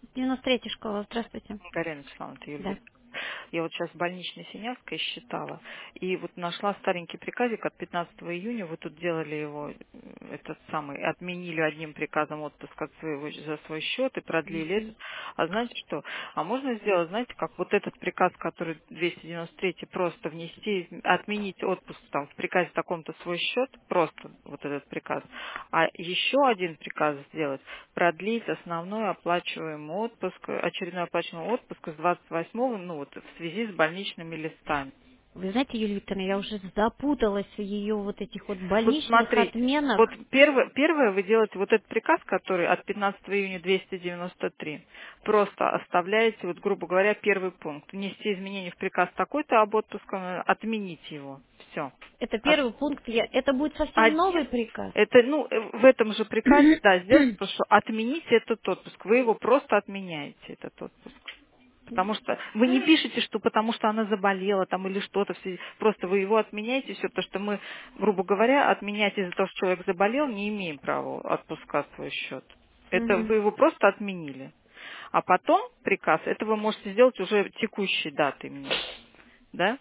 93-я школа, здравствуйте. Галина Вячеславовна, это Да. Юлия. Я вот сейчас в больничной Синявской считала, и вот нашла старенький приказик от 15 июня, вы тут делали его, этот самый, отменили одним приказом отпуск от своего, за свой счет и продлили этот. Мгм. А знаете что? А можно сделать, знаете, как вот этот приказ, который 293, просто внести, отменить отпуск там в приказе таком-то свой счет, просто вот этот приказ, а еще один приказ сделать, продлить основной оплачиваемый отпуск, очередной оплачиваемый отпуск с 28-го, ну вот в связи с больничными листами. Вы знаете, Юлия Викторовна, я уже запуталась в ее вот этих вот Вот больничных смотрите, вот отменах. первое вы делаете вот этот приказ, который от 15 июня 293, просто оставляете, вот грубо говоря, первый пункт. Внести изменения в приказ такой-то об отпуске, отменить его. Все. Это первый пункт. Это будет совсем Один, новый приказ. это, ну, в этом же приказе, да, сделать, потому что отменить этот отпуск. Вы его просто отменяете, этот отпуск. Потому что вы не пишете, что потому что она заболела там или что-то, просто вы его отменяете, все, потому что мы, грубо говоря, отменять из-за того, что человек заболел, не имеем права отпускать свой счет. Это Мгм. вы его просто отменили. А потом приказ, это вы можете сделать уже текущей датой мне, да?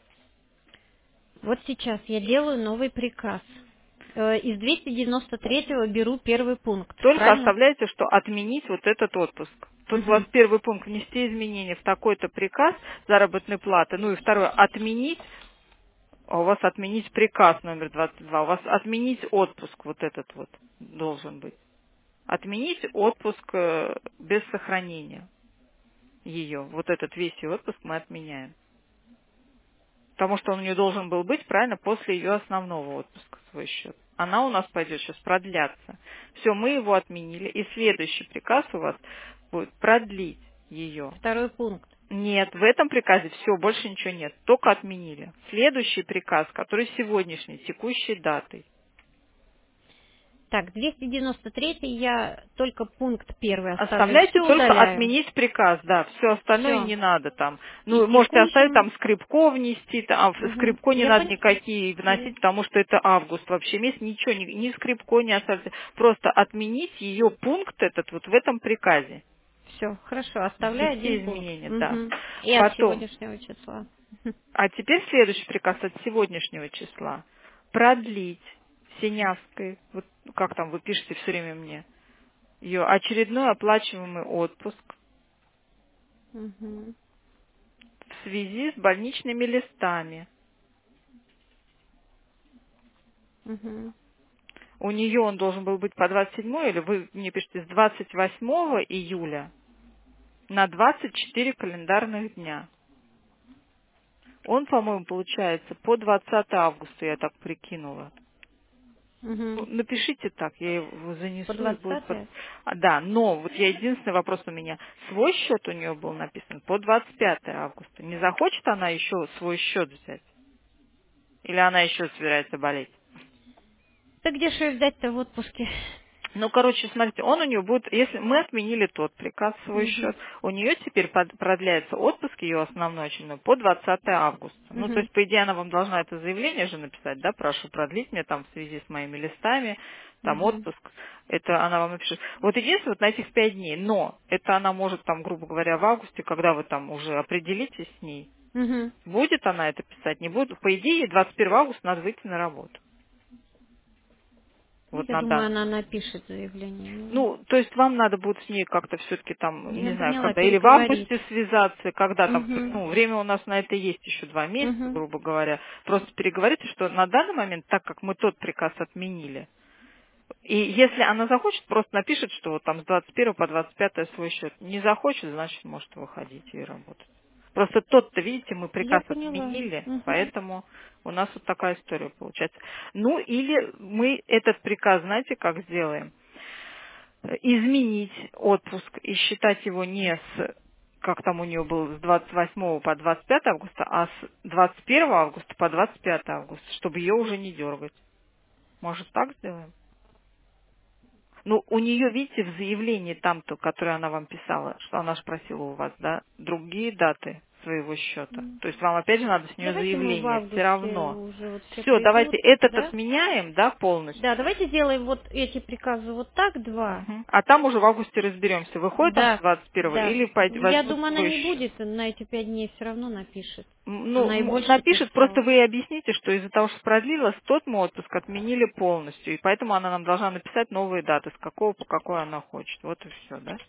Вот сейчас я делаю новый приказ. Из 293-го беру первый пункт, Только правильно? оставляете, что отменить вот этот отпуск. Тут у вас Мгм. первый пункт внести изменения в такой-то приказ заработной платы, ну и второе отменить. А у вас отменить приказ номер 22. У вас отменить отпуск вот этот вот должен быть. Отменить отпуск без сохранения ее. Вот этот весь ее отпуск мы отменяем. Потому что он у нее должен был быть, правильно, после ее основного отпуска свой счет. Она у нас пойдет сейчас продляться. Все, мы его отменили. И следующий приказ у вас будет продлить ее. Второй пункт. Нет, в этом приказе все, больше ничего нет. Только отменили. Следующий приказ, который сегодняшний, текущей датой. Так, 293 я только пункт первый оставлю, Оставляйте все только удаляю. отменить приказ, да, все остальное Все. не надо там. И Ну, можете оставить текущим... там скрипко внести, а в Мгм. скрипко не Я надо поняла. никакие вносить, потому что это август вообще месяц, ничего, ни скрипко не оставьте. Просто отменить ее пункт этот вот в этом приказе. Все, хорошо, оставляю Внести один пункт. изменения, да. Мгм. И от Потом, сегодняшнего числа. а теперь следующий приказ от сегодняшнего числа. Продлить Синявской, вот как там вы пишете все время мне, ее очередной оплачиваемый отпуск Мгм. в связи с больничными листами. Мгм. У нее он должен был быть по 27, или вы мне пишете с 28 июля на 24 календарных дня. Он, по-моему, получается по 20 августа, я так прикинула. Ну, Мгм. напишите так, я его По занесу и будет... 20-е? Да, но вот я единственный вопрос у меня. Свой счет у нее был написан по 25 августа. Не захочет она еще свой счет взять? Или она еще собирается болеть? Да где же ее взять-то в отпуске? Ну, короче, смотрите, он у нее будет, если мы отменили тот приказ, свой Мгм. счет, у нее теперь продляется отпуск ее основной очередной по 20 августа. Ну, то Мгм. есть, по идее, она вам должна это заявление же написать, да, прошу продлить мне там в связи с моими листами, там Мгм. отпуск. Это она вам напишет. Вот единственное, вот на этих 5 дней, но это она может там, грубо говоря, в августе, когда вы там уже определитесь с ней, Мгм. будет она это писать, не будет. По идее, 21 августа надо выйти на работу. Ну, Вот я на думаю, данный она момент. напишет заявление. Ну, Ну, то есть вам надо будет с ней как-то все-таки там, я не знаю, поняла, когда, или в переговорить. августе связаться, когда там, Угу. ну, время у нас на это есть еще 2 месяца, Угу. грубо говоря. Просто переговорите, что на данный момент, так как мы тот приказ отменили, и если она захочет, просто напишет, что вот там с 21 по 25 свой счет. Не захочет, значит, может выходить и работать. Просто тот-то, видите, мы Я приказ поняла. отменили, Угу. поэтому у нас вот такая история получается. Ну, или мы этот приказ, знаете, как сделаем? Изменить отпуск и считать его не с, как там у нее было, с 28 по 25 августа, а с 21 августа по 25 августа, чтобы ее уже не дергать. Может, так сделаем? Ну, у нее, видите, в заявлении там-то, которое она вам писала, что она же просила у вас, да, другие даты. своего счета. То есть вам опять же надо с нее Давайте мы в заявление, августе все равно. уже вот все Все, давайте придут, этот да? отменяем, да, полностью. Да, давайте сделаем вот эти приказы вот так, два. Мгм. А там уже в августе разберемся, выходит он с Да, 21-го да. или Я возьмут думаю, она свой не счет. будет на эти 5 дней, все равно напишет. Ну, Она и больше напишет, просто писала. вы ей объясните, что из-за того, что продлилось, тот мы отпуск отменили полностью, и поэтому она нам должна написать новые даты, с какого по какой она хочет. Вот и все, да?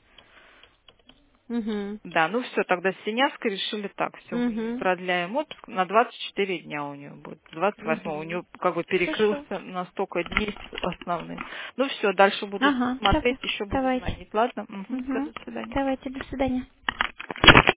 Угу. Да, ну все, тогда с Синявской решили так, все, мы ей Угу. продляем отпуск, на 24 дня у нее будет, 28 у Угу. нее как бы Хорошо. перекрылся на столько дней основные. Ну все, дальше буду Ага, смотреть, хорошо. еще буду Давайте. звонить, ладно? Угу, все, Угу. до свидания. Давайте, до свидания.